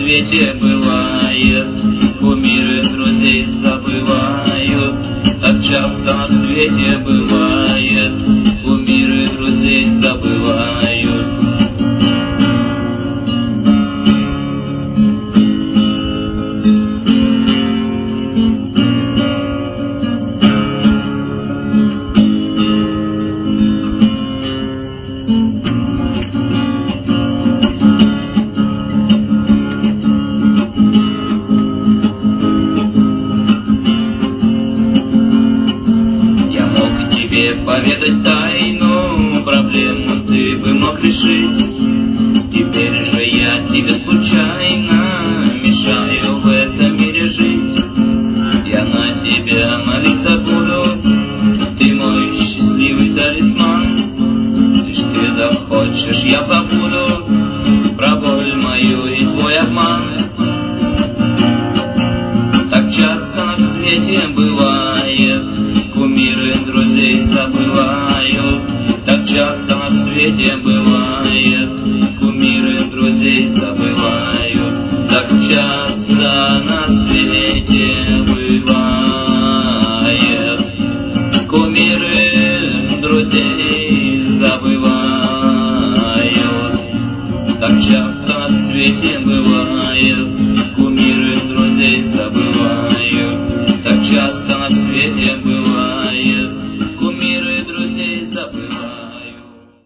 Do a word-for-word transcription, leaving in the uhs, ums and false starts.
свете бывает, кумиры друзей забывают. Так часто на свете бывает, кумиры друзей забывают. Поведать тайну, проблему ты бы мог решить. Теперь же я тебе случайно мешаю в этом мире жить. Я на тебя молиться буду, ты мой счастливый талисман. Лишь ты захочешь, я забуду про боль мою и твой обман. Так часто на свете бывает, кумиры друзей забывают. Так часто на свете бывает, кумиры друзей забывают. Так часто на свете бывает, кумиры друзей забывают. Так часто на свете бывает,